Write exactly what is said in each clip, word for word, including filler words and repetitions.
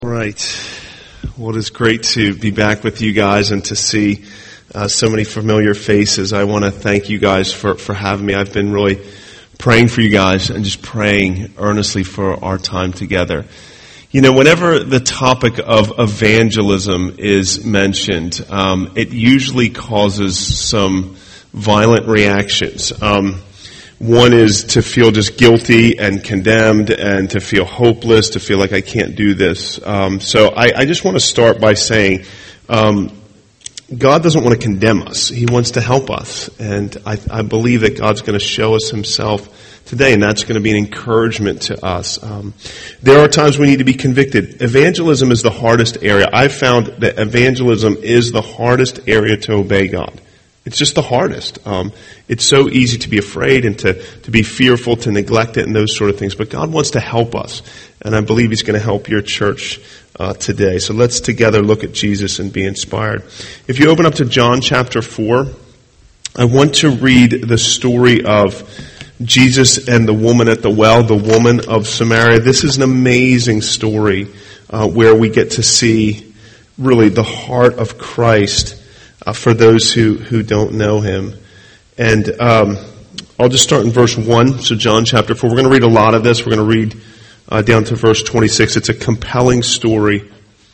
All right. Well, it is great to be back with you guys and to see uh, so many familiar faces. I want to thank you guys for, for having me. I've been really praying for you guys and just praying earnestly for our time together. You know, whenever the topic of evangelism is mentioned, um, it usually causes some violent reactions. Um, One is to feel just guilty and condemned and to feel hopeless, to feel like I can't do this. Um, so I, I just want to start by saying um, God doesn't want to condemn us. He wants to help us. And I, I believe that God's going to show us himself today, and that's going to be an encouragement to us. Um, there are times we need to be convicted. Evangelism is the hardest area. I've found that evangelism is the hardest area to obey God. It's just the hardest. Um, it's so easy to be afraid and to, to be fearful, to neglect it and those sort of things. But God wants to help us. And I believe he's going to help your church uh, today. So let's together look at Jesus and be inspired. If you open up to John chapter four, I want to read the story of Jesus and the woman at the well, the woman of Samaria. This is an amazing story uh, where we get to see really the heart of Christ Uh, for those who, who don't know him. And um, I'll just start in verse one. So John chapter four. We're going to read a lot of this. We're going to read uh, down to verse twenty-six. It's a compelling story.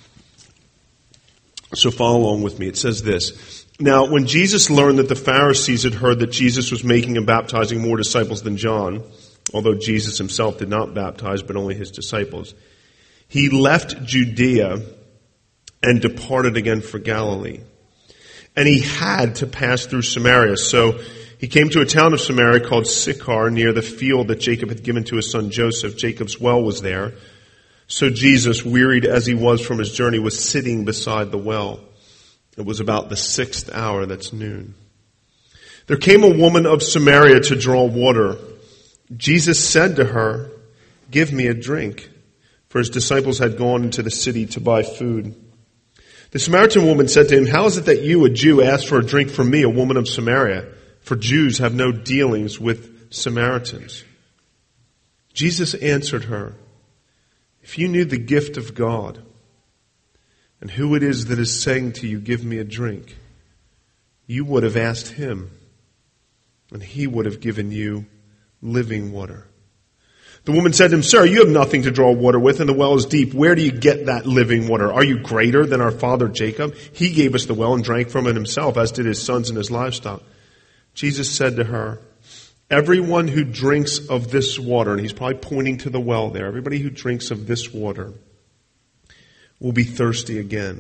So follow along with me. It says this. Now, when Jesus learned that the Pharisees had heard that Jesus was making and baptizing more disciples than John, although Jesus himself did not baptize, but only his disciples, he left Judea and departed again for Galilee. And he had to pass through Samaria. So he came to a town of Samaria called Sychar, near the field that Jacob had given to his son Joseph. Jacob's well was there. So Jesus, wearied as he was from his journey, was sitting beside the well. It was about the sixth hour, that's noon. There came a woman of Samaria to draw water. Jesus said to her, "Give me a drink," for his disciples had gone into the city to buy food. The Samaritan woman said to him, "How is it that you, a Jew, ask for a drink from me, a woman of Samaria? For Jews have no dealings with Samaritans." Jesus answered her, "If you knew the gift of God, and who it is that is saying to you, 'Give me a drink,' you would have asked him, and he would have given you living water." The woman said to him, "Sir, you have nothing to draw water with, and the well is deep. Where do you get that living water? Are you greater than our father Jacob? He gave us the well and drank from it himself, as did his sons and his livestock." Jesus said to her, "Everyone who drinks of this water," and he's probably pointing to the well there, "everybody who drinks of this water will be thirsty again.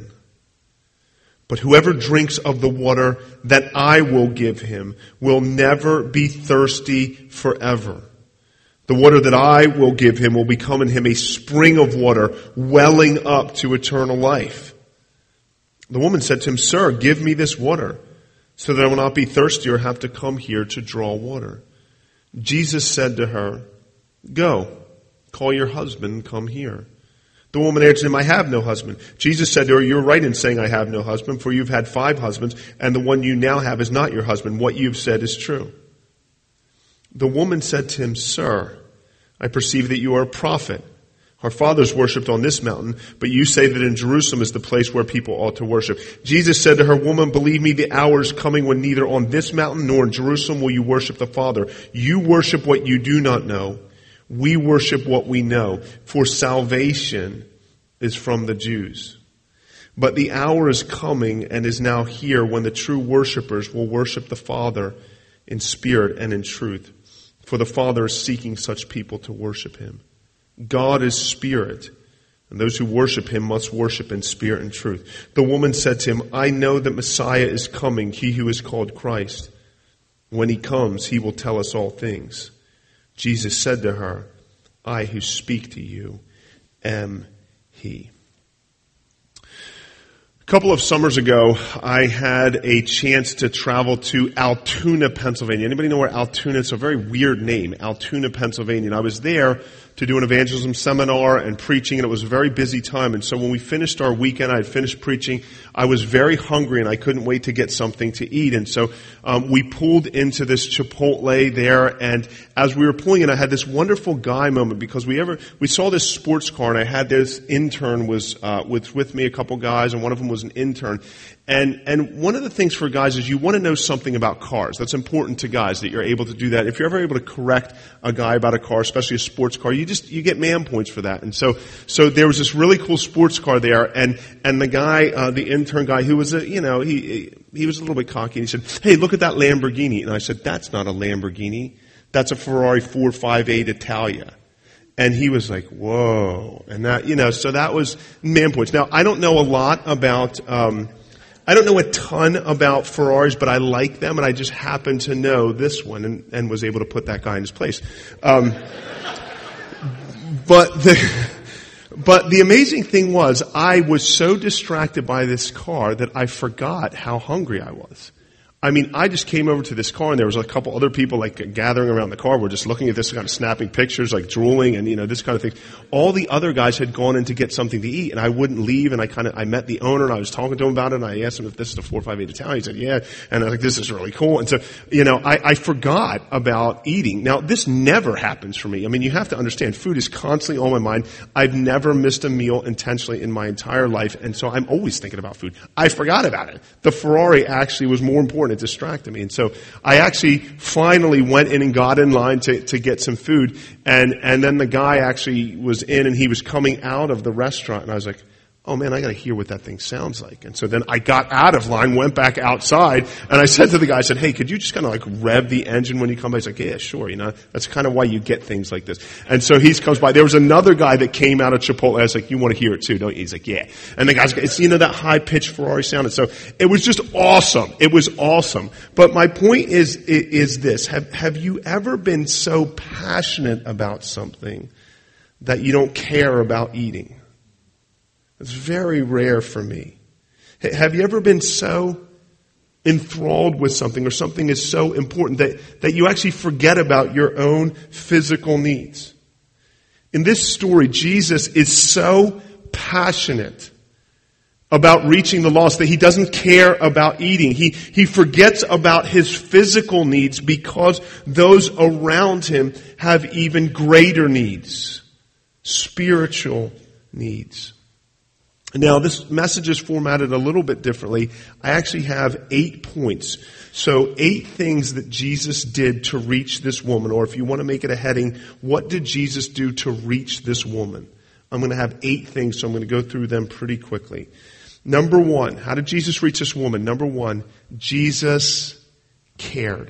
But whoever drinks of the water that I will give him will never be thirsty forever. The water that I will give him will become in him a spring of water welling up to eternal life." The woman said to him, "Sir, give me this water so that I will not be thirsty or have to come here to draw water." Jesus said to her, "Go, call your husband and come here." The woman answered him, "I have no husband." Jesus said to her, "You're right in saying I have no husband, for you've had five husbands, and the one you now have is not your husband. What you've said is true." The woman said to him, "Sir, I perceive that you are a prophet. Our fathers worshipped on this mountain, but you say that in Jerusalem is the place where people ought to worship." Jesus said to her, "Woman, believe me, the hour is coming when neither on this mountain nor in Jerusalem will you worship the Father. You worship what you do not know. We worship what we know, for salvation is from the Jews. But the hour is coming and is now here when the true worshipers will worship the Father in spirit and in truth. For the Father is seeking such people to worship him. God is spirit, and those who worship him must worship in spirit and truth." The woman said to him, "I know that Messiah is coming, he who is called Christ. When he comes, he will tell us all things." Jesus said to her, "I who speak to you am he." A couple of summers ago, I had a chance to travel to Altoona, Pennsylvania. Anybody know where Altoona is? It's a very weird name, Altoona, Pennsylvania. And I was there to do an evangelism seminar and preaching, and it was a very busy time. And so when we finished our weekend, I had finished preaching, I was very hungry and I couldn't wait to get something to eat. And so um, we pulled into this Chipotle there, and as we were pulling in, I had this wonderful guy moment, because we ever we saw this sports car, and I had this intern was uh, with with me, a couple guys, and one of them was an intern. And and one of the things for guys is you want to know something about cars. That's important to guys, that you're able to do that. If you're ever able to correct a guy about a car, especially a sports car, you just you get man points for that. And so so there was this really cool sports car there, and and the guy, uh, the intern guy, who was a you know he he was a little bit cocky, and he said, "Hey, look at that Lamborghini." And I said, "That's not a Lamborghini. That's a Ferrari four fifty-eight Italia." And he was like, "Whoa!" And that you know, so that was man points. Now I don't know a lot about. Um, I don't know a ton about Ferraris, but I like them, and I just happen to know this one, and, and was able to put that guy in his place. Um, but the but the amazing thing was, I was so distracted by this car that I forgot how hungry I was. I mean, I just came over to this car, and there was a couple other people like gathering around the car. We're just looking at this, kind of snapping pictures, like drooling, and you know this kind of thing. All the other guys had gone in to get something to eat, and I wouldn't leave. And I kind of I met the owner, and I was talking to him about it. And I asked him if this is a four fifty-eight Italian. He said, "Yeah." And I was like, "This is really cool." And so, you know, I, I forgot about eating. Now, this never happens for me. I mean, you have to understand, food is constantly on my mind. I've never missed a meal intentionally in my entire life, and so I'm always thinking about food. I forgot about it. The Ferrari actually was more important. It distracted me. And so I actually finally went in and got in line to, to get some food. And, and then the guy actually was in, and he was coming out of the restaurant. And I was like, oh man, I got to hear what that thing sounds like. And so then I got out of line, went back outside, and I said to the guy, I said, "Hey, could you just kind of like rev the engine when you come by?" He's like, "Yeah, sure." You know, that's kind of why you get things like this. And so he comes by. There was another guy that came out of Chipotle. I was like, "You want to hear it too, don't you?" He's like, "Yeah." And the guy's, it's, you know, that high pitched Ferrari sound. And so it was just awesome. It was awesome. But my point is, is this. Have, have you ever been so passionate about something that you don't care about eating? It's very rare for me. Have you ever been so enthralled with something, or something is so important that, that you actually forget about your own physical needs? In this story, Jesus is so passionate about reaching the lost that he doesn't care about eating. He, he forgets about his physical needs because those around him have even greater needs, spiritual needs. Now, this message is formatted a little bit differently. I actually have eight points. So, eight things that Jesus did to reach this woman, or if you want to make it a heading, what did Jesus do to reach this woman? I'm going to have eight things, so I'm going to go through them pretty quickly. Number one, how did Jesus reach this woman? Number one, Jesus cared.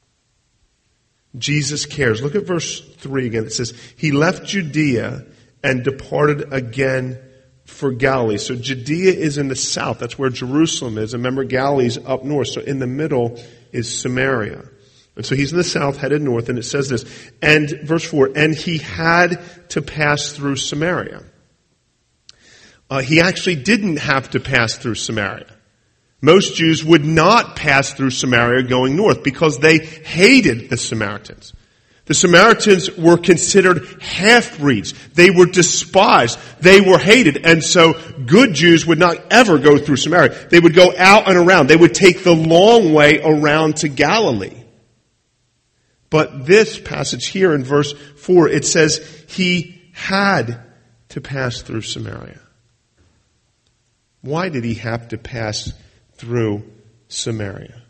Jesus cares. Look at verse three again. It says, he left Judea and departed again for Galilee. So Judea is in the south. That's where Jerusalem is. And remember, Galilee's up north. So in the middle is Samaria. And so he's in the south, headed north, and it says this. And verse four, and he had to pass through Samaria. Uh, he actually didn't have to pass through Samaria. Most Jews would not pass through Samaria going north because they hated the Samaritans. The Samaritans were considered half-breeds. They were despised. They were hated. And so good Jews would not ever go through Samaria. They would go out and around. They would take the long way around to Galilee. But this passage here in verse four, it says he had to pass through Samaria. Why did he have to pass through Samaria?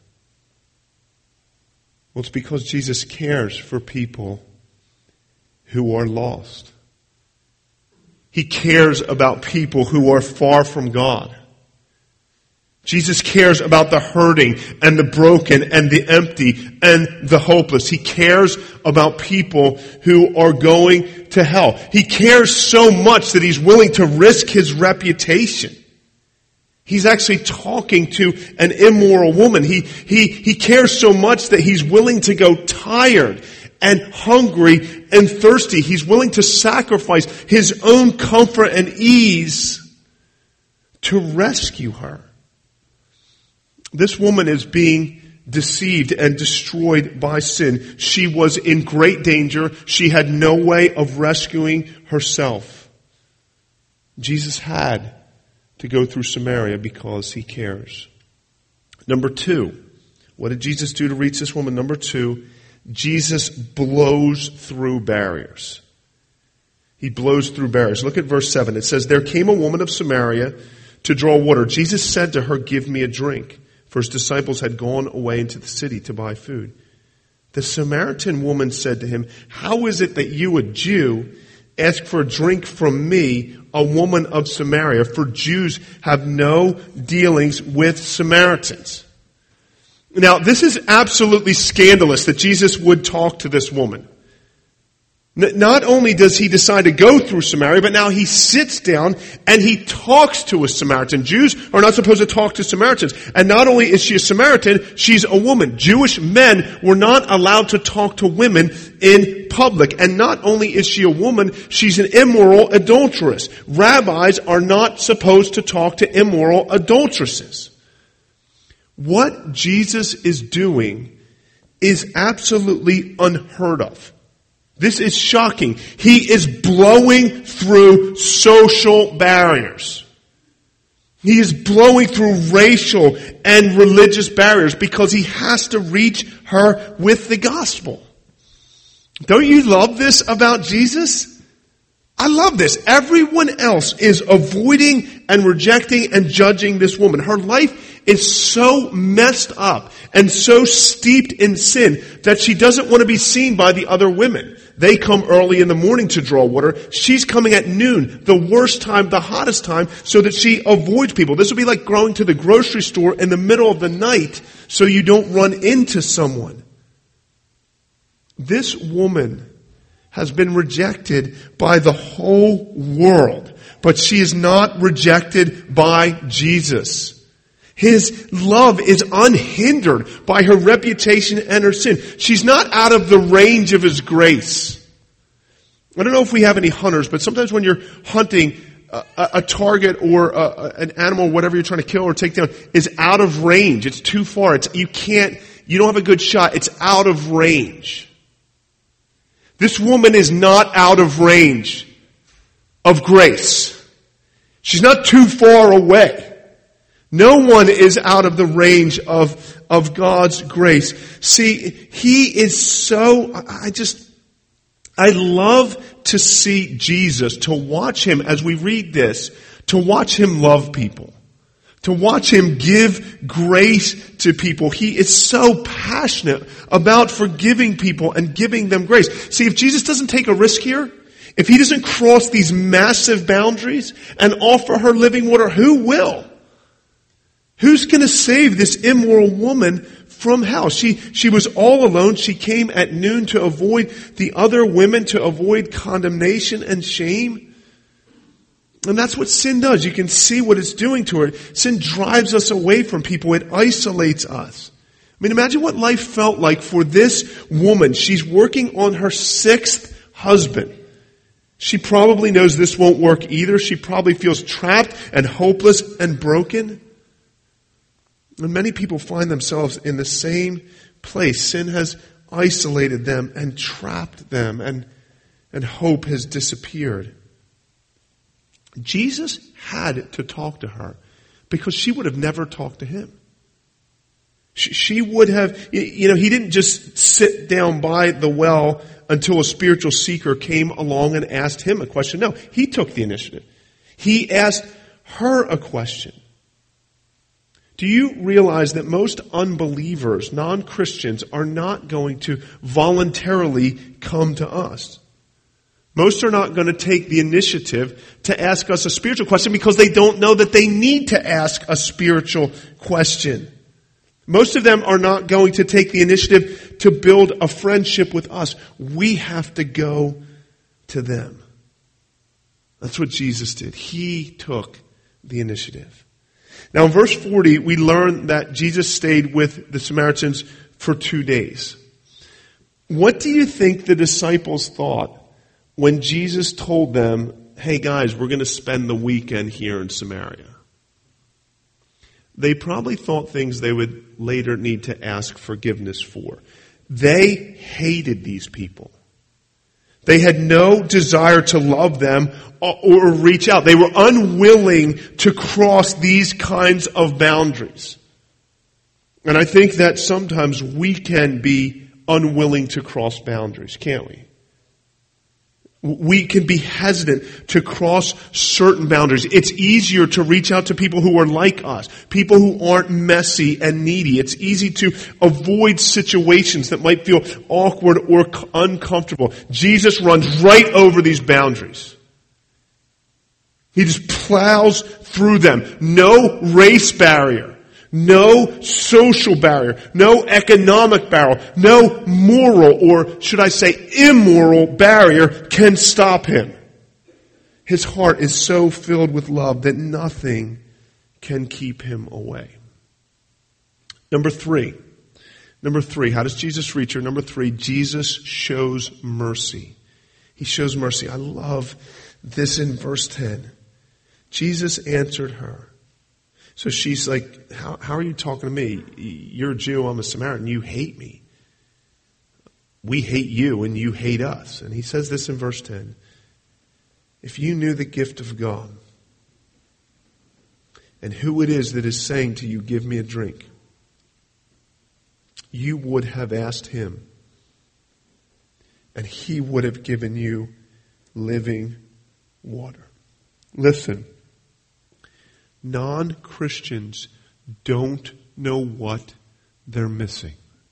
Well, it's because Jesus cares for people who are lost. He cares about people who are far from God. Jesus cares about the hurting and the broken and the empty and the hopeless. He cares about people who are going to hell. He cares so much that he's willing to risk his reputation. He's actually talking to an immoral woman. He, he, he cares so much that he's willing to go tired and hungry and thirsty. He's willing to sacrifice his own comfort and ease to rescue her. This woman is being deceived and destroyed by sin. She was in great danger. She had no way of rescuing herself. Jesus had to go through Samaria because he cares. Number two, what did Jesus do to reach this woman? Number two, Jesus blows through barriers. He blows through barriers. Look at verse seven. It says, there came a woman of Samaria to draw water. Jesus said to her, give me a drink. For his disciples had gone away into the city to buy food. The Samaritan woman said to him, how is it that you, a Jew, ask for a drink from me, a woman of Samaria? For Jews have no dealings with Samaritans. Now, this is absolutely scandalous that Jesus would talk to this woman. Not only does he decide to go through Samaria, but now he sits down and he talks to a Samaritan. Jews are not supposed to talk to Samaritans. And not only is she a Samaritan, she's a woman. Jewish men were not allowed to talk to women in public. And not only is she a woman, she's an immoral adulteress. Rabbis are not supposed to talk to immoral adulteresses. What Jesus is doing is absolutely unheard of. This is shocking. He is blowing through social barriers. He is blowing through racial and religious barriers because he has to reach her with the gospel. Don't you love this about Jesus? I love this. Everyone else is avoiding and rejecting and judging this woman. Her life is so messed up and so steeped in sin that she doesn't want to be seen by the other women. They come early in the morning to draw water. She's coming at noon, the worst time, the hottest time, so that she avoids people. This would be like going to the grocery store in the middle of the night so you don't run into someone. This woman has been rejected by the whole world, but she is not rejected by Jesus. His love is unhindered by her reputation and her sin. She's not out of the range of his grace. I don't know if we have any hunters, but sometimes when you're hunting, a, a target or a, an animal, whatever you're trying to kill or take down, is out of range. It's too far. It's, you can't, you don't have a good shot. It's out of range. This woman is not out of range of grace. She's not too far away. No one is out of the range of, of God's grace. See, he is so, I just, I love to see Jesus, to watch him as we read this, to watch him love people, to watch him give grace to people. He is so passionate about forgiving people and giving them grace. See, if Jesus doesn't take a risk here, if he doesn't cross these massive boundaries and offer her living water, who will? Who's going to save this immoral woman from hell? She, she was all alone. She came at noon to avoid the other women, to avoid condemnation and shame. And that's what sin does. You can see what it's doing to her. Sin drives us away from people. It isolates us. I mean, imagine what life felt like for this woman. She's working on her sixth husband. She probably knows this won't work either. She probably feels trapped and hopeless and broken. And many people find themselves in the same place. Sin has isolated them and trapped them, and, and hope has disappeared. Jesus had to talk to her because she would have never talked to him. She, she would have, you know, he didn't just sit down by the well until a spiritual seeker came along and asked him a question. No, he took the initiative. He asked her a question. Do you realize that most unbelievers, non-Christians, are not going to voluntarily come to us? Most are not going to take the initiative to ask us a spiritual question because they don't know that they need to ask a spiritual question. Most of them are not going to take the initiative to build a friendship with us. We have to go to them. That's what Jesus did. He took the initiative. Now in verse forty, we learn that Jesus stayed with the Samaritans for two days. What do you think the disciples thought when Jesus told them, hey guys, we're going to spend the weekend here in Samaria? they probably thought things they would later need to ask forgiveness for. They hated these people. They had no desire to love them or reach out. They were unwilling to cross these kinds of boundaries. And I think that sometimes we can be unwilling to cross boundaries, can't we? We can be hesitant to cross certain boundaries. It's easier to reach out to people who are like us, people who aren't messy and needy. It's easy to avoid situations that might feel awkward or uncomfortable. Jesus runs right over these boundaries. He just plows through them. No race barrier. No social barrier, no economic barrier, no moral, or should I say immoral barrier can stop him. His heart is so filled with love that nothing can keep him away. Number three. Number three, how does Jesus reach her? Number three, Jesus shows mercy. He shows mercy. I love this in verse ten. Jesus answered her. So she's like, how, how are you talking to me? You're a Jew, I'm a Samaritan. You hate me. We hate you and you hate us. And he says this in verse ten. If you knew the gift of God and who it is that is saying to you, give me a drink, you would have asked him and he would have given you living water. Listen. Non-Christians don't know what they're missing.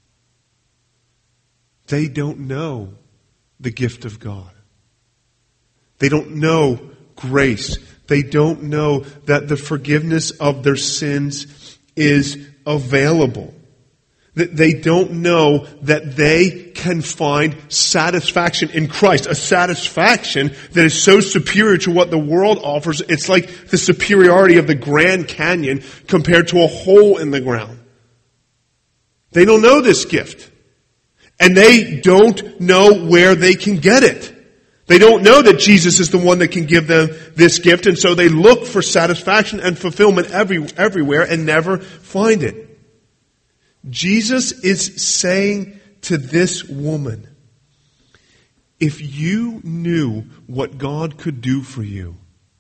They don't know the gift of God. They don't know grace. They don't know that the forgiveness of their sins is available. They don't know that they can find satisfaction in Christ, a satisfaction that is so superior to what the world offers. It's like the superiority of the Grand Canyon compared to a hole in the ground. They don't know this gift. And they don't know where they can get it. They don't know that Jesus is the one that can give them this gift, and so they look for satisfaction and fulfillment every, everywhere and never find it. Jesus is saying to this woman, if you knew what God could do for you,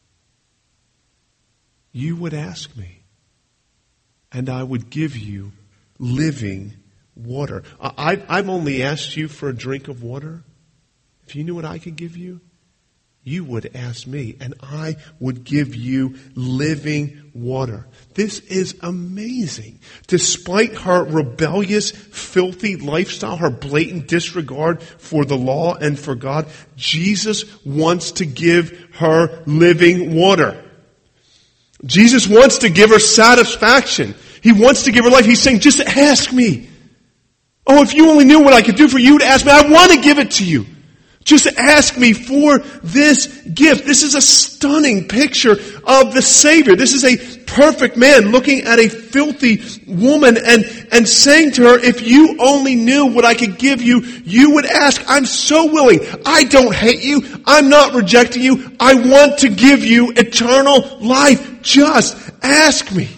you would ask me, and I would give you living water. I, I've only asked you for a drink of water. If you knew what I could give you, you would ask me, and I would give you living water. This is amazing. Despite her rebellious, filthy lifestyle, her blatant disregard for the law and for God, Jesus wants to give her living water. Jesus wants to give her satisfaction. He wants to give her life. He's saying, just ask me. Oh, if you only knew what I could do for you, to ask me. I want to give it to you. Just ask me for this gift. This is a stunning picture of the Savior. This is a perfect man looking at a filthy woman and, and saying to her, if you only knew what I could give you, you would ask. I'm so willing. I don't hate you. I'm not rejecting you. I want to give you eternal life. Just ask me.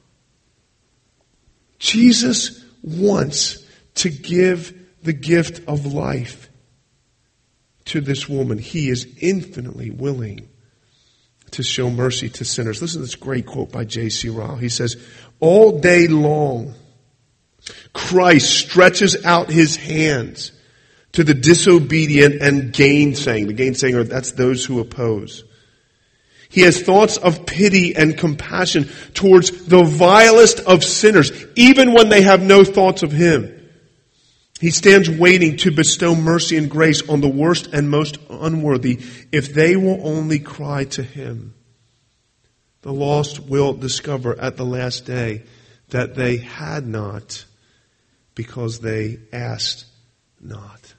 Jesus wants to give the gift of life to this woman. He is infinitely willing to show mercy to sinners. Listen to this great quote by J C Ryle. He says, all day long, Christ stretches out his hands to the disobedient and gainsaying. The gainsaying, that's those who oppose. He has thoughts of pity and compassion towards the vilest of sinners, even when they have no thoughts of him. He stands waiting to bestow mercy and grace on the worst and most unworthy if they will only cry to him. The lost will discover at the last day that they had not because they asked not.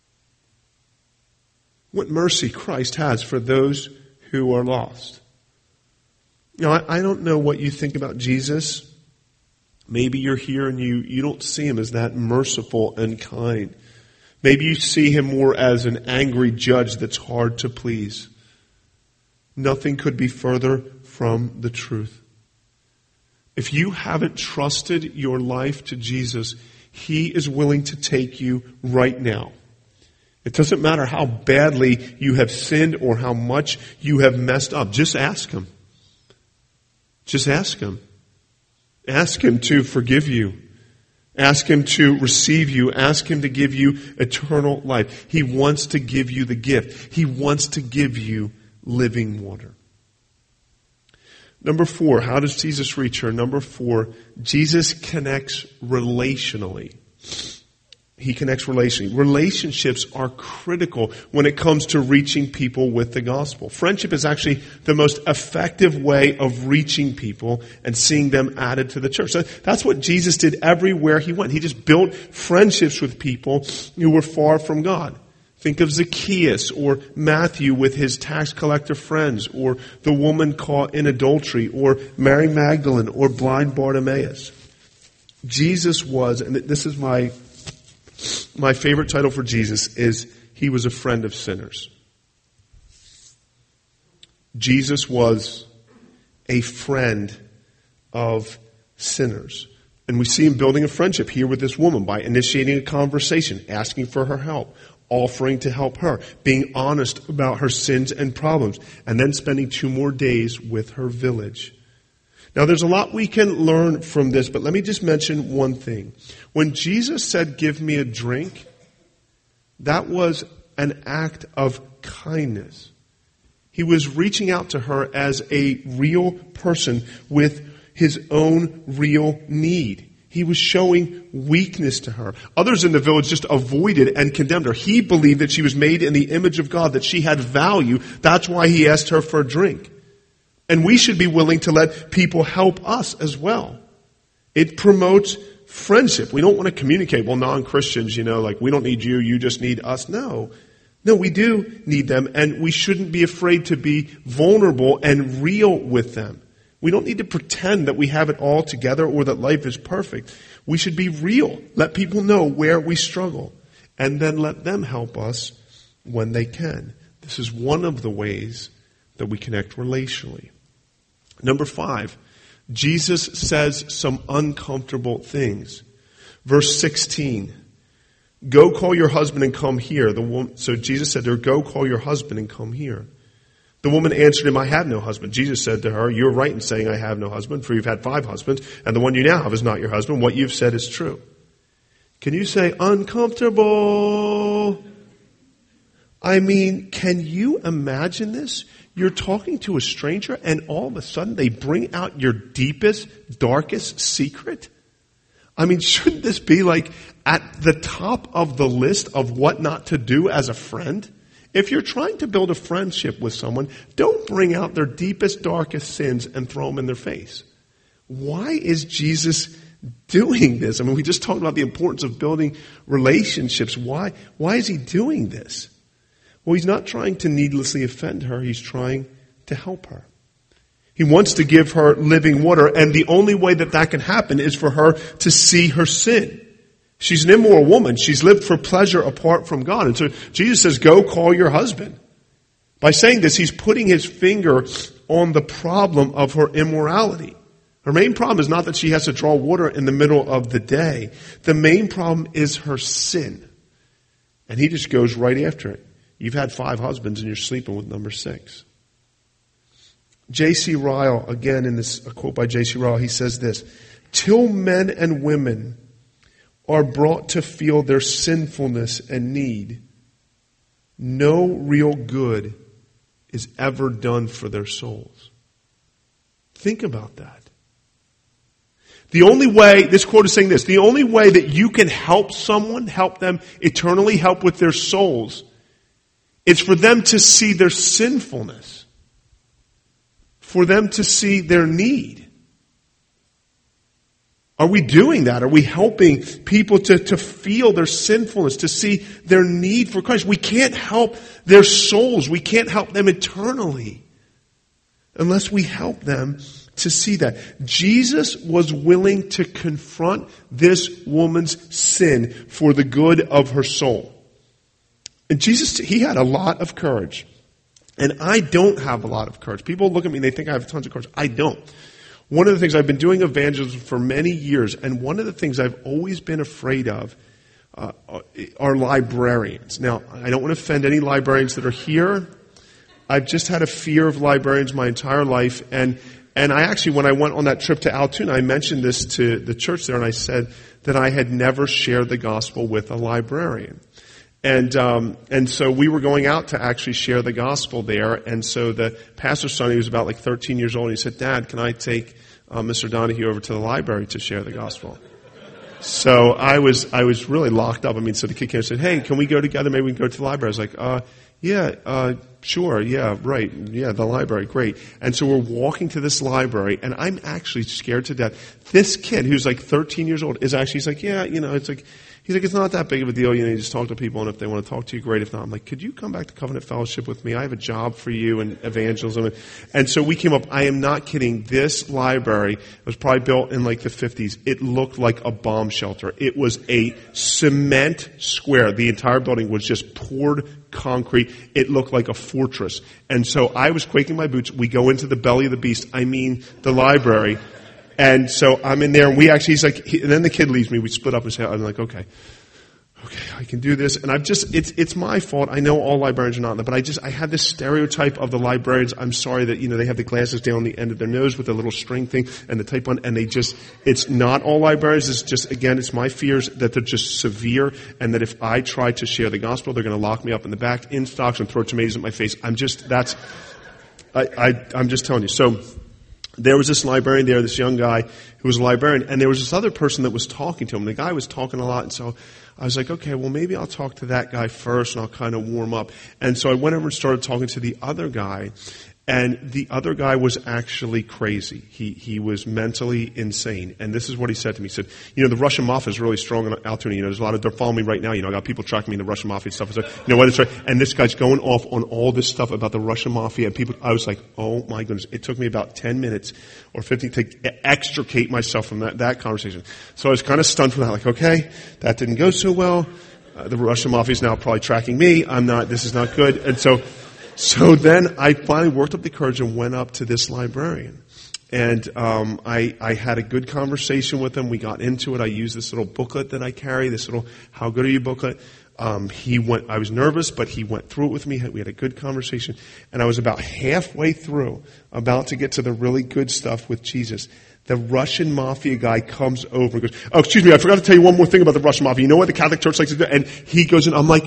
What mercy Christ has for those who are lost. You know, I, I don't know what you think about Jesus. Maybe you're here and you, you don't see him as that merciful and kind. Maybe you see him more as an angry judge that's hard to please. Nothing could be further from the truth. If you haven't trusted your life to Jesus, He is willing to take you right now. It doesn't matter how badly you have sinned or how much you have messed up. Just ask Him. Just ask Him. Ask Him to forgive you. Ask Him to receive you. Ask Him to give you eternal life. He wants to give you the gift. He wants to give you living water. Number four, how does Jesus reach her? Number four, Jesus connects relationally. He connects relationally. Relationships are critical when it comes to reaching people with the gospel. Friendship is actually the most effective way of reaching people and seeing them added to the church. So that's what Jesus did everywhere He went. He just built friendships with people who were far from God. Think of Zacchaeus or Matthew with his tax collector friends, or the woman caught in adultery, or Mary Magdalene, or blind Bartimaeus. Jesus was, and this is my my favorite title for Jesus, is He was a friend of sinners. Jesus was a friend of sinners. And we see Him building a friendship here with this woman by initiating a conversation, asking for her help, offering to help her, being honest about her sins and problems, and then spending two more days with her village. Now, there's a lot we can learn from this, but let me just mention one thing. When Jesus said, "Give me a drink," that was an act of kindness. He was reaching out to her as a real person with his own real need. He was showing weakness to her. Others in the village just avoided and condemned her. He believed that she was made in the image of God, that she had value. That's why he asked her for a drink. And we should be willing to let people help us as well. It promotes friendship. We don't want to communicate, well, non-Christians, you know, like, we don't need you, you just need us. No. No, we do need them, and we shouldn't be afraid to be vulnerable and real with them. We don't need to pretend that we have it all together or that life is perfect. We should be real. Let people know where we struggle, and then let them help us when they can. This is one of the ways that we connect relationally. Number five, Jesus says some uncomfortable things. Verse sixteen, "Go call your husband and come here." The woman, so Jesus said to her, "Go call your husband and come here." The woman answered him, "I have no husband." Jesus said to her, "You're right in saying I have no husband, for you've had five husbands, and the one you now have is not your husband. What you've said is true." Can you say uncomfortable? I mean, can you imagine this? You're talking to a stranger, and all of a sudden they bring out your deepest, darkest secret? I mean, shouldn't this be like at the top of the list of what not to do as a friend? If you're trying to build a friendship with someone, don't bring out their deepest, darkest sins and throw them in their face. Why is Jesus doing this? I mean, we just talked about the importance of building relationships. Why, why is he doing this? Well, he's not trying to needlessly offend her. He's trying to help her. He wants to give her living water, and the only way that that can happen is for her to see her sin. She's an immoral woman. She's lived for pleasure apart from God. And so Jesus says, "Go call your husband." By saying this, he's putting his finger on the problem of her immorality. Her main problem is not that she has to draw water in the middle of the day. The main problem is her sin. And he just goes right after it. You've had five husbands and you're sleeping with number six. J C Ryle, again in this a quote by J C Ryle, he says this, "Till men and women are brought to feel their sinfulness and need, no real good is ever done for their souls." Think about that. The only way, this quote is saying this, the only way that you can help someone, help them eternally, help with their souls, is for them to see their sinfulness, for them to see their need. Are we doing that? Are we helping people to, to feel their sinfulness, to see their need for Christ? We can't help their souls. We can't help them eternally unless we help them to see that. Jesus was willing to confront this woman's sin for the good of her soul. And Jesus, he had a lot of courage. And I don't have a lot of courage. People look at me and they think I have tons of courage. I don't. one of the things I've been doing evangelism for many years, and one of the things I've always been afraid of uh, are librarians. Now, I don't want to offend any librarians that are here. I've just had a fear of librarians my entire life, and and I actually, when I went on that trip to Altoona, I mentioned this to the church there, and I said that I had never shared the gospel with a librarian. And um, and so we were going out to actually share the gospel there. And so the pastor's son, he was about like thirteen years old, and he said, "Dad, can I take uh, Mister Donahue over to the library to share the gospel?" So I was I was really locked up. I mean, so the kid came and said, "Hey, can we go together? Maybe we can go to the library." I was like, uh, yeah, uh, sure, yeah, right, yeah, the library, great. And so we're walking to this library, and I'm actually scared to death. This kid, who's like thirteen years old, is actually, he's like, yeah, you know, it's like, he's like, it's not that big of a deal. You know, you just talk to people, and if they want to talk to you, great. If not, I'm like, could you come back to Covenant Fellowship with me? I have a job for you in evangelism. And so we came up, I am not kidding, this library was probably built in like the fifties. It looked like a bomb shelter. It was a cement square. The entire building was just poured concrete. It looked like a fortress. And so I was quaking my boots. We go into the belly of the beast. I mean, the library. And so I'm in there, and we actually, he's like, he, and then the kid leaves me. We split up and say, I'm like, okay, okay, I can do this. And I've just, it's, it's my fault. I know all librarians are not in there, but I just, I had this stereotype of the librarians. I'm sorry that, you know, they have the glasses down the end of their nose with the little string thing and the type one, and they just, it's not all librarians. It's just, again, it's my fears that they're just severe, and that if I try to share the gospel, they're going to lock me up in the back in stocks and throw tomatoes at my face. I'm just, that's, I, I, I'm just telling you. So, there was this librarian there, this young guy who was a librarian, and there was this other person that was talking to him. The guy was talking a lot, and so I was like, okay, well, maybe I'll talk to that guy first, and I'll kind of warm up. And so I went over and started talking to the other guy, and the other guy was actually crazy. He he was mentally insane. And this is what he said to me. He said, you know, the Russian mafia is really strong in Altoona. You know, there's a lot of, they're following me right now. You know, I got people tracking me in the Russian mafia and stuff. So, you know what, it's right. And this guy's going off on all this stuff about the Russian mafia. And people, I was like, oh my goodness. It took me about ten minutes or fifteen to extricate myself from that, that conversation. So I was kind of stunned from that. Like, okay, that didn't go so well. Uh, the Russian mafia is now probably tracking me. I'm not, this is not good. And so, So then I finally worked up the courage and went up to this librarian. And um, I, I had a good conversation with him. We got into it. I used this little booklet that I carry, this little How Good Are You booklet. Um, he went. I was nervous, but he went through it with me. We had a good conversation. And I was about halfway through, about to get to the really good stuff with Jesus. The Russian mafia guy comes over and goes, oh, excuse me, I forgot to tell you one more thing about the Russian mafia. You know what the Catholic Church likes to do? And he goes in, I'm like,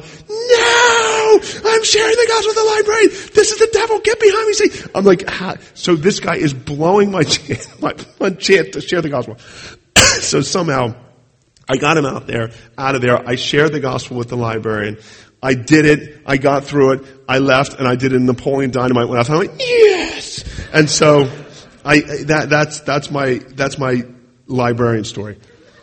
no! I'm sharing the gospel with the librarian. This is the devil. Get behind me. See? I'm like, ha. So this guy is blowing my chance, my, my chance to share the gospel. So somehow I got him out there, out of there. I shared the gospel with the librarian. I did it. I got through it. I left, and I did it in Napoleon Dynamite when I found, I'm like, yes! And so I, that, that's, that's my, that's my librarian story.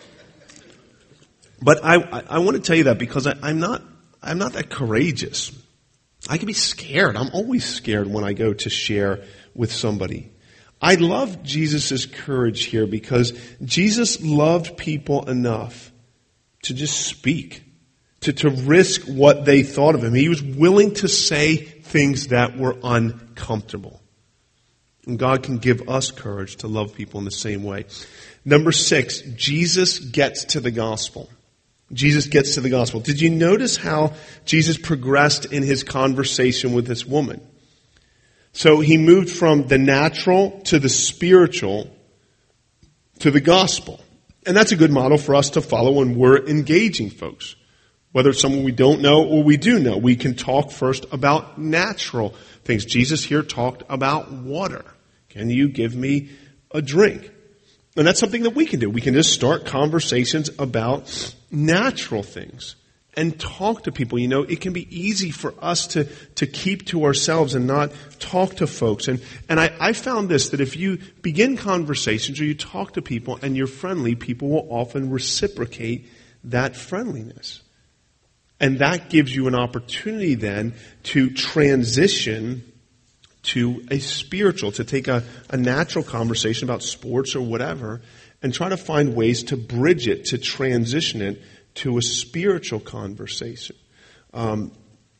But I, I, I want to tell you that because I, I'm not, I'm not that courageous. I can be scared. I'm always scared when I go to share with somebody. I love Jesus' courage here because Jesus loved people enough to just speak, to, to risk what they thought of him. He was willing to say things that were uncomfortable. And God can give us courage to love people in the same way. Number six, Jesus gets to the gospel. Jesus gets to the gospel. Did you notice how Jesus progressed in his conversation with this woman? So he moved from the natural to the spiritual to the gospel. And that's a good model for us to follow when we're engaging folks. Whether it's someone we don't know or we do know. We can talk first about natural things. Jesus here talked about water. Can you give me a drink? And that's something that we can do. We can just start conversations about natural things and talk to people. You know, it can be easy for us to, to keep to ourselves and not talk to folks. And, and I, I found this, that if you begin conversations or you talk to people and you're friendly, people will often reciprocate that friendliness. And that gives you an opportunity then to transition to a spiritual, to take a, a natural conversation about sports or whatever and try to find ways to bridge it, to transition it to a spiritual conversation. Um,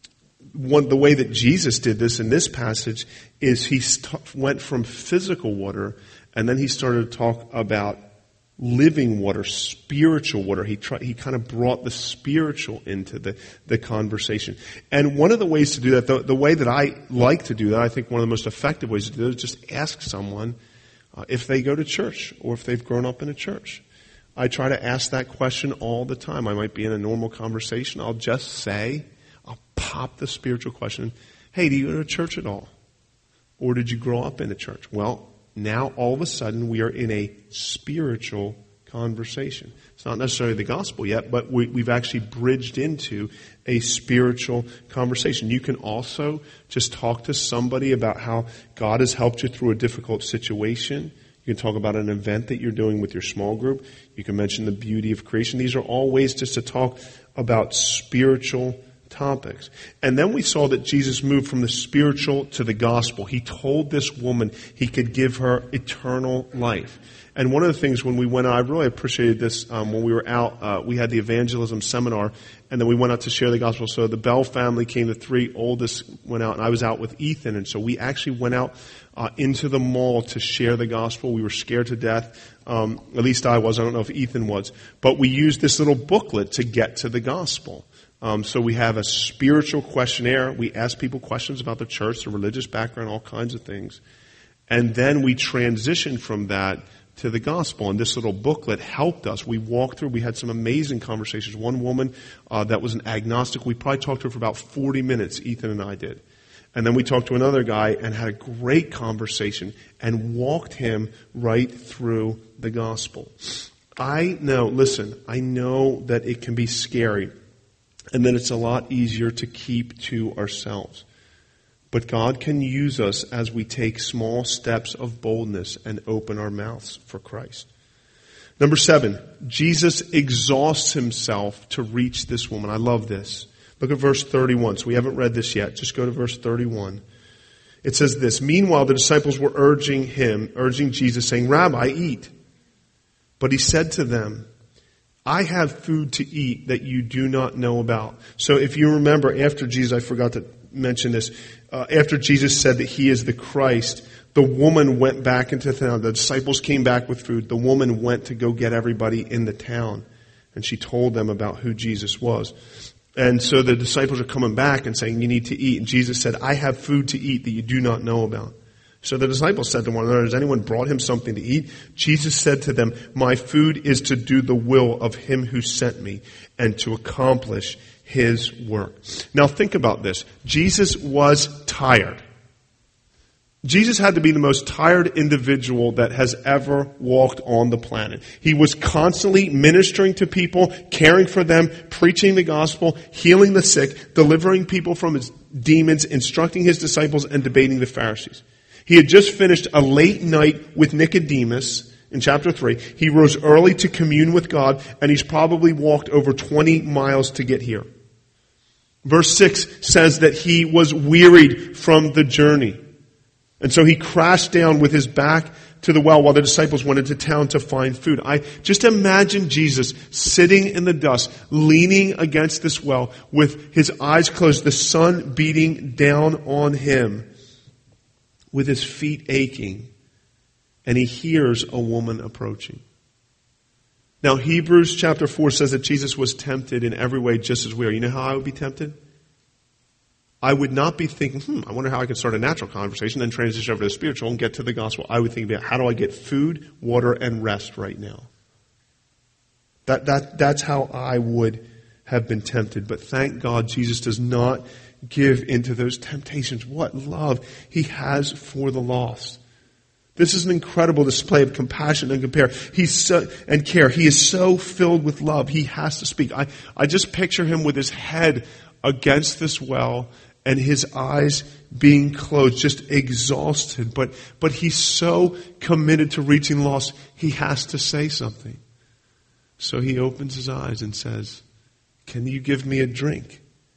one, the way that Jesus did this in this passage is he st- went from physical water, and then he started to talk about living water, spiritual water. He tried, he kind of brought the spiritual into the, the conversation. And one of the ways to do that, the, the way that I like to do that, I think one of the most effective ways to do it is just ask someone uh, if they go to church or if they've grown up in a church. I try to ask that question all the time. I might be in a normal conversation. I'll just say, I'll pop the spiritual question, hey, do you go to church at all? Or did you grow up in a church? Well, now all of a sudden we are in a spiritual conversation. It's not necessarily the gospel yet, but we, we've actually bridged into a spiritual conversation. You can also just talk to somebody about how God has helped you through a difficult situation. You can talk about an event that you're doing with your small group. You can mention the beauty of creation. These are all ways just to talk about spiritual topics. And then we saw that Jesus moved from the spiritual to the gospel. He told this woman he could give her eternal life. And one of the things when we went out, I really appreciated this um, when we were out, uh, we had the evangelism seminar, and then we went out to share the gospel. So the Bell family came, the three oldest went out, and I was out with Ethan. And so we actually went out uh, into the mall to share the gospel. We were scared to death. Um, at least I was. I don't know if Ethan was. But we used this little booklet to get to the gospel. Um, so we have a spiritual questionnaire. We ask people questions about the church, their religious background, all kinds of things. And then we transition from that to the gospel. And this little booklet helped us. We walked through, we had some amazing conversations. One woman uh, that was an agnostic, we probably talked to her for about forty minutes, Ethan and I did. And then we talked to another guy and had a great conversation and walked him right through the gospel. I know, listen, I know that it can be scary and that it's a lot easier to keep to ourselves. But God can use us as we take small steps of boldness and open our mouths for Christ. Number seven, Jesus exhausts himself to reach this woman. I love this. Look at verse thirty-one. So we haven't read this yet. Just go to verse thirty-one. It says this, meanwhile the disciples were urging him, urging Jesus, saying, Rabbi, eat. But he said to them, I have food to eat that you do not know about. So if you remember, after Jesus, I forgot to mention this, uh, after Jesus said that he is the Christ, the woman went back into the town. The disciples came back with food. The woman went to go get everybody in the town. And she told them about who Jesus was. And so the disciples are coming back and saying, you need to eat. And Jesus said, I have food to eat that you do not know about. So the disciples said to one another, has anyone brought him something to eat? Jesus said to them, my food is to do the will of him who sent me and to accomplish his work. Now think about this. Jesus was tired. Jesus had to be the most tired individual that has ever walked on the planet. He was constantly ministering to people, caring for them, preaching the gospel, healing the sick, delivering people from his demons, instructing his disciples, and debating the Pharisees. He had just finished a late night with Nicodemus in chapter three. He rose early to commune with God, and he's probably walked over twenty miles to get here. Verse six says that he was wearied from the journey. And so he crashed down with his back to the well while the disciples went into town to find food. I just imagine Jesus sitting in the dust, leaning against this well with his eyes closed, the sun beating down on him, with his feet aching, and he hears a woman approaching. Now, Hebrews chapter four says that Jesus was tempted in every way just as we are. You know how I would be tempted? I would not be thinking, hmm, I wonder how I can start a natural conversation, then transition over to the spiritual and get to the gospel. I would think about how do I get food, water, and rest right now. That, that, that's how I would have been tempted. But thank God Jesus does not give into those temptations. What love he has for the lost. This is an incredible display of compassion and compare. He's so, and care. He is so filled with love. He has to speak. I, I just picture him with his head against this well and his eyes being closed, just exhausted. But, but he's so committed to reaching the lost, he has to say something. So he opens his eyes and says, can you give me a drink?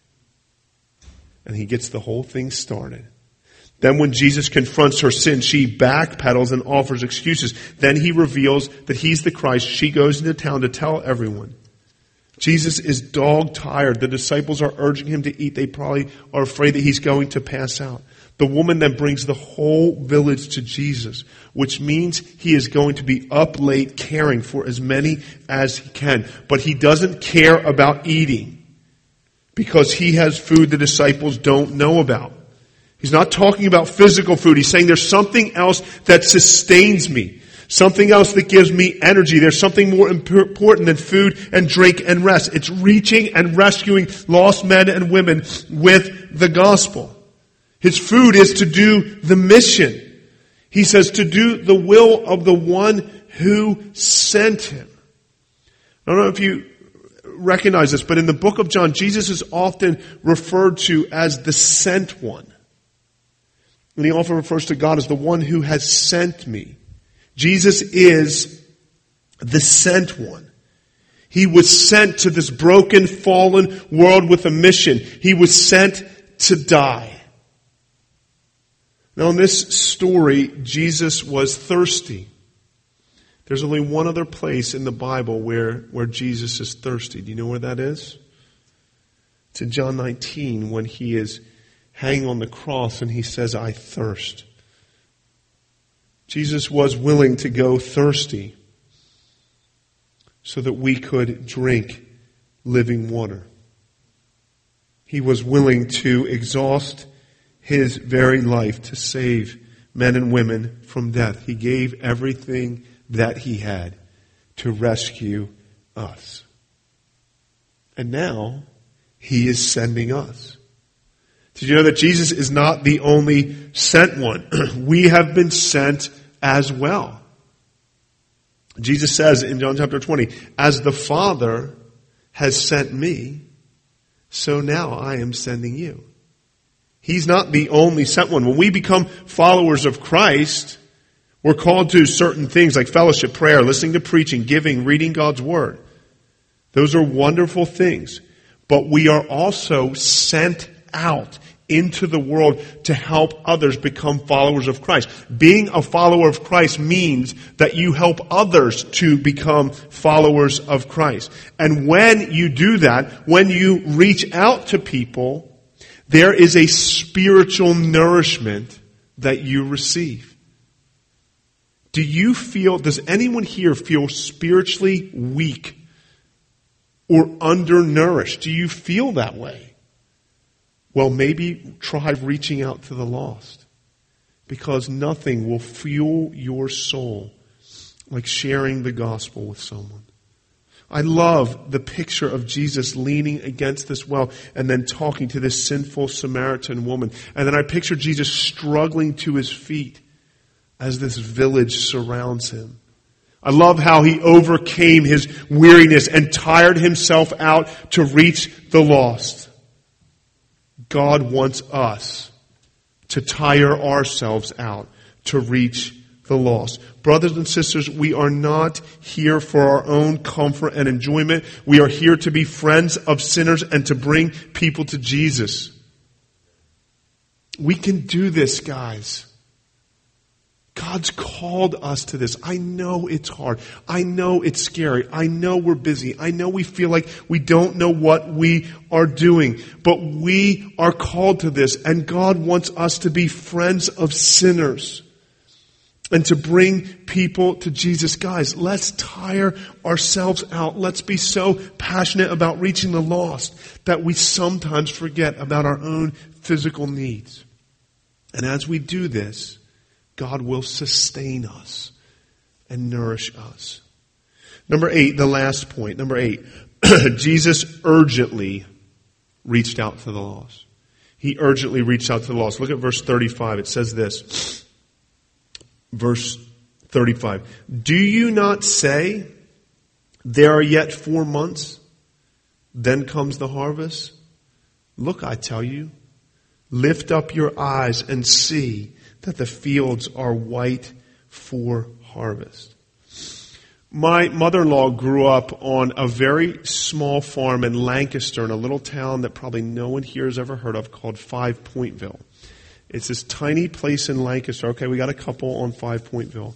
And he gets the whole thing started. Then when Jesus confronts her sin, she backpedals and offers excuses. Then he reveals that he's the Christ. She goes into town to tell everyone. Jesus is dog tired. The disciples are urging him to eat. They probably are afraid that he's going to pass out. The woman then brings the whole village to Jesus, which means he is going to be up late caring for as many as he can. But he doesn't care about eating because he has food the disciples don't know about. He's not talking about physical food. He's saying there's something else that sustains me. Something else that gives me energy. There's something more important than food and drink and rest. It's reaching and rescuing lost men and women with the gospel. His food is to do the mission. He says to do the will of the one who sent him. I don't know if you recognize this, but in the book of John, Jesus is often referred to as the sent one. And he often refers to God as the one who has sent me. Jesus is the sent one. He was sent to this broken, fallen world with a mission. He was sent to die. Now in this story, Jesus was thirsty. There's only one other place in the Bible where, where Jesus is thirsty. Do you know where that is? It's in John nineteen when he is hanging on the cross and he says, I thirst. Jesus was willing to go thirsty so that we could drink living water. He was willing to exhaust his very life to save men and women from death. He gave everything that he had to rescue us. And now he is sending us. Did you know that Jesus is not the only sent one? We have been sent as well. Jesus says in John chapter twenty, as the Father has sent me, so now I am sending you. He's not the only sent one. When we become followers of Christ, we're called to certain things like fellowship, prayer, listening to preaching, giving, reading God's Word. Those are wonderful things. But we are also sent out into the world to help others become followers of Christ. Being a follower of Christ means that you help others to become followers of Christ. And when you do that, when you reach out to people, there is a spiritual nourishment that you receive. Do you feel, does anyone here feel spiritually weak or undernourished? Do you feel that way? Well, maybe try reaching out to the lost, because nothing will fuel your soul like sharing the gospel with someone. I love the picture of Jesus leaning against this well and then talking to this sinful Samaritan woman. And then I picture Jesus struggling to his feet as this village surrounds him. I love how he overcame his weariness and tired himself out to reach the lost. God wants us to tire ourselves out to reach the lost. Brothers and sisters, we are not here for our own comfort and enjoyment. We are here to be friends of sinners and to bring people to Jesus. We can do this, guys. God's called us to this. I know it's hard. I know it's scary. I know we're busy. I know we feel like we don't know what we are doing. But we are called to this, and God wants us to be friends of sinners and to bring people to Jesus. Guys, let's tire ourselves out. Let's be so passionate about reaching the lost that we sometimes forget about our own physical needs. And as we do this, God will sustain us and nourish us. Number eight, the last point. Number eight, Jesus urgently reached out to the lost. He urgently reached out to the lost. Look at verse thirty-five. It says this. Verse thirty-five. Do you not say, there are yet four months, then comes the harvest? Look, I tell you, lift up your eyes and see that the fields are white for harvest. My mother-in-law grew up on a very small farm in Lancaster, in a little town that probably no one here has ever heard of, called Five Pointville. It's this tiny place in Lancaster. Okay, we got a couple on Five Pointville.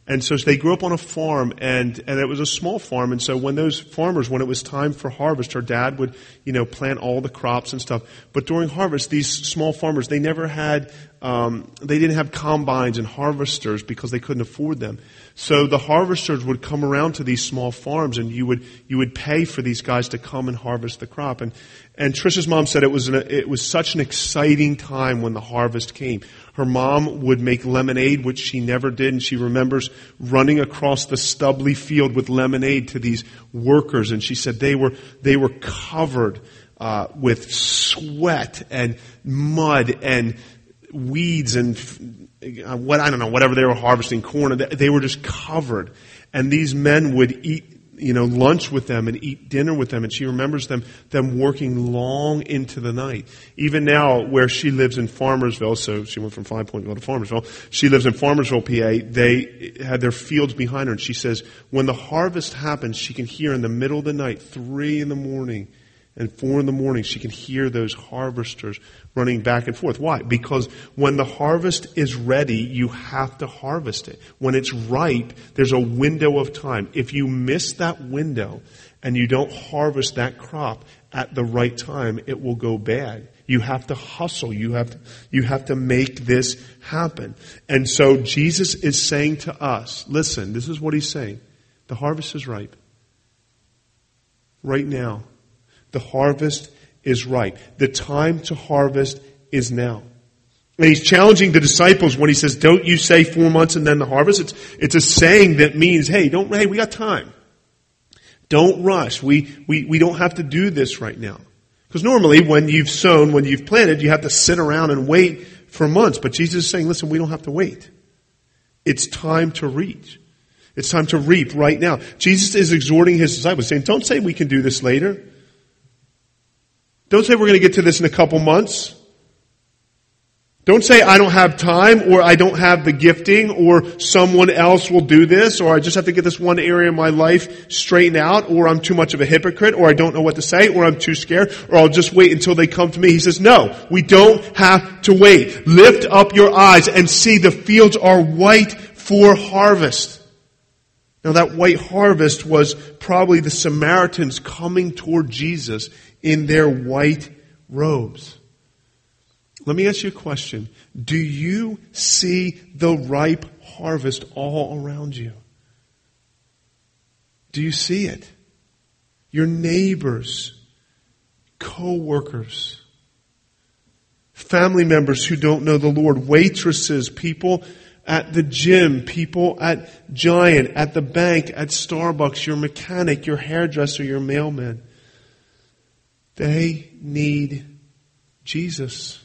And so they grew up on a farm, and, and it was a small farm. And so when those farmers, when it was time for harvest, her dad would, you know, plant all the crops and stuff. But during harvest, these small farmers, they never had, um, they didn't have combines and harvesters because they couldn't afford them. So the harvesters would come around to these small farms, and you would, you would pay for these guys to come and harvest the crop. And, and Trisha's mom said it was an, it was such an exciting time when the harvest came. Her mom would make lemonade, which she never did, and she remembers running across the stubbly field with lemonade to these workers, and she said they were they were covered uh, with sweat and mud and weeds and uh, what I don't know whatever they were harvesting, corn. They were just covered, and these men would eat, you know, lunch with them and eat dinner with them. And she remembers them, them working long into the night. Even now, where she lives in Farmersville, so she went from Five Pointville to Farmersville, she lives in Farmersville, P A, they had their fields behind her. And she says, when the harvest happens, she can hear in the middle of the night, three in the morning and four in the morning, she can hear those harvesters running back and forth. Why? Because when the harvest is ready, you have to harvest it. When it's ripe, there's a window of time. If you miss that window and you don't harvest that crop at the right time, it will go bad. You have to hustle. You have to, you have to make this happen. And so Jesus is saying to us, listen, this is what he's saying. The harvest is ripe. Right now. The harvest is ripe. The time to harvest is now. And he's challenging the disciples when he says, don't you say four months and then the harvest. It's, it's a saying that means, hey, don't, hey, we got time. Don't rush. We, we, we don't have to do this right now. Because normally when you've sown, when you've planted, you have to sit around and wait for months. But Jesus is saying, listen, we don't have to wait. It's time to reach. It's time to reap right now. Jesus is exhorting his disciples, saying, don't say we can do this later. Don't say we're going to get to this in a couple months. Don't say I don't have time, or I don't have the gifting, or someone else will do this, or I just have to get this one area of my life straightened out, or I'm too much of a hypocrite, or I don't know what to say, or I'm too scared, or I'll just wait until they come to me. He says, no, we don't have to wait. Lift up your eyes and see the fields are white for harvest. Now that white harvest was probably the Samaritans coming toward Jesus in their white robes. Let me ask you a question. Do you see the ripe harvest all around you? Do you see it? Your neighbors, co-workers, family members who don't know the Lord, waitresses, people at the gym, people at Giant, at the bank, at Starbucks, your mechanic, your hairdresser, your mailman. They need Jesus.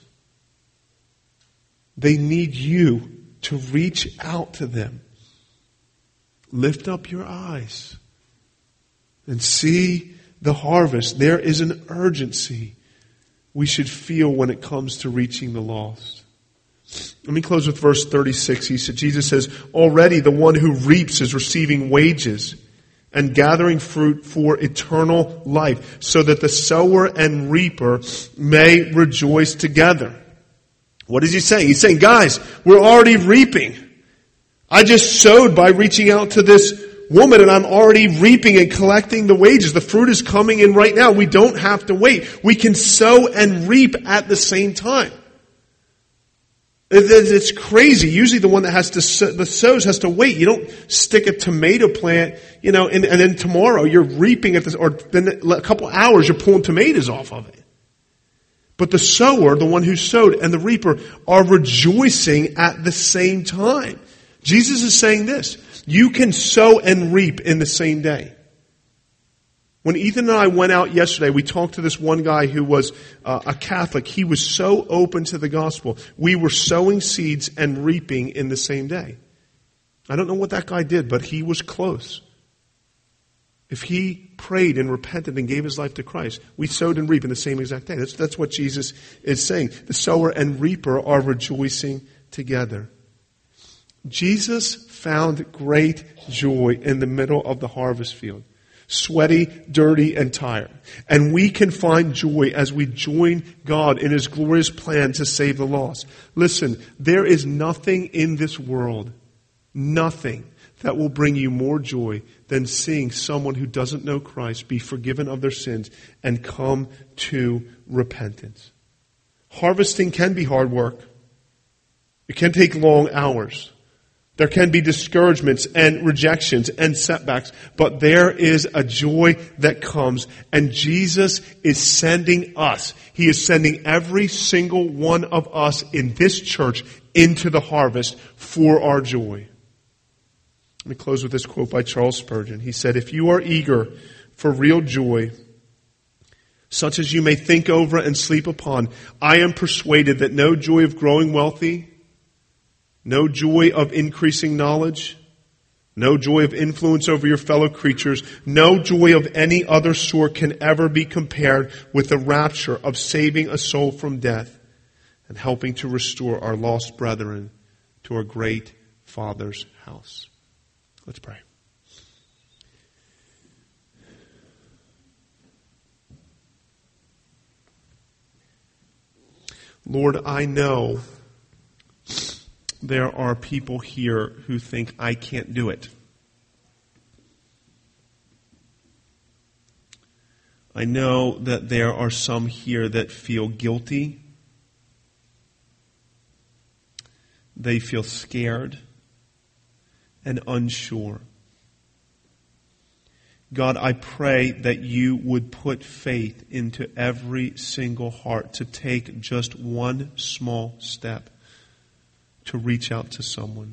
They need you to reach out to them. Lift up your eyes and see the harvest. There is an urgency we should feel when it comes to reaching the lost. Let me close with verse thirty-six. He said, Jesus says, already the one who reaps is receiving wages and gathering fruit for eternal life, so that the sower and reaper may rejoice together. What is he saying? He's saying, guys, we're already reaping. I just sowed by reaching out to this woman, and I'm already reaping and collecting the wages. The fruit is coming in right now. We don't have to wait. We can sow and reap at the same time. It's crazy. Usually the one that has to sow, the sows has to wait. You don't stick a tomato plant, you know, and, and then tomorrow you're reaping at this, or then a couple hours you're pulling tomatoes off of it. But the sower, the one who sowed, and the reaper are rejoicing at the same time. Jesus is saying this: you can sow and reap in the same day. When Ethan and I went out yesterday, we talked to this one guy who was uh, a Catholic. He was so open to the gospel. We were sowing seeds and reaping in the same day. I don't know what that guy did, but he was close. If he prayed and repented and gave his life to Christ, we sowed and reap in the same exact day. That's, that's what Jesus is saying. The sower and reaper are rejoicing together. Jesus found great joy in the middle of the harvest field. Sweaty, dirty, and tired. And we can find joy as we join God in His glorious plan to save the lost. Listen, there is nothing in this world, nothing that will bring you more joy than seeing someone who doesn't know Christ be forgiven of their sins and come to repentance. Harvesting can be hard work. It can take long hours. There can be discouragements and rejections and setbacks, but there is a joy that comes, and Jesus is sending us. He is sending every single one of us in this church into the harvest for our joy. Let me close with this quote by Charles Spurgeon. He said, "If you are eager for real joy, such as you may think over and sleep upon, I am persuaded that no joy of growing wealthy, no joy of increasing knowledge, no joy of influence over your fellow creatures, no joy of any other sort can ever be compared with the rapture of saving a soul from death and helping to restore our lost brethren to our great Father's house." Let's pray. Lord, I know there are people here who think I can't do it. I know that there are some here that feel guilty. They feel scared and unsure. God, I pray that you would put faith into every single heart to take just one small step to reach out to someone.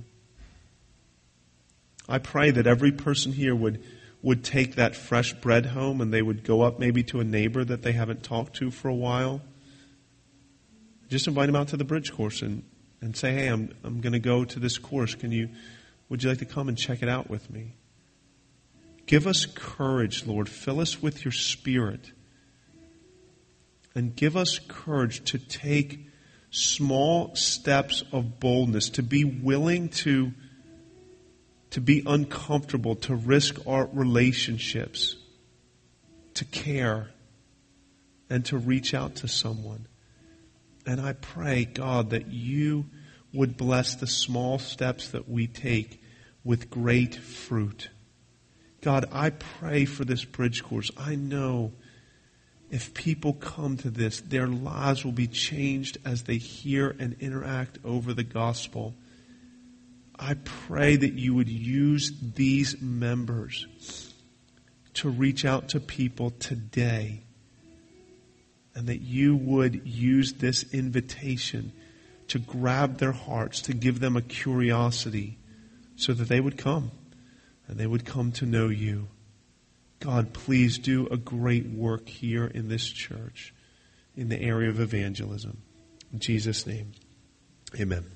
I pray that every person here would, would take that fresh bread home and they would go up maybe to a neighbor that they haven't talked to for a while. Just invite them out to the bridge course and, and say, hey, I'm, I'm going to go to this course. Can you, would you like to come and check it out with me? Give us courage, Lord. Fill us with your Spirit. And give us courage to take small steps of boldness, to be willing to, to be uncomfortable, to risk our relationships, to care, and to reach out to someone. And I pray, God, that you would bless the small steps that we take with great fruit. God, I pray for this bridge course. I know if people come to this, their lives will be changed as they hear and interact over the gospel. I pray that you would use these members to reach out to people today, and that you would use this invitation to grab their hearts, to give them a curiosity so that they would come and they would come to know you. God, please do a great work here in this church in the area of evangelism. In Jesus' name, amen.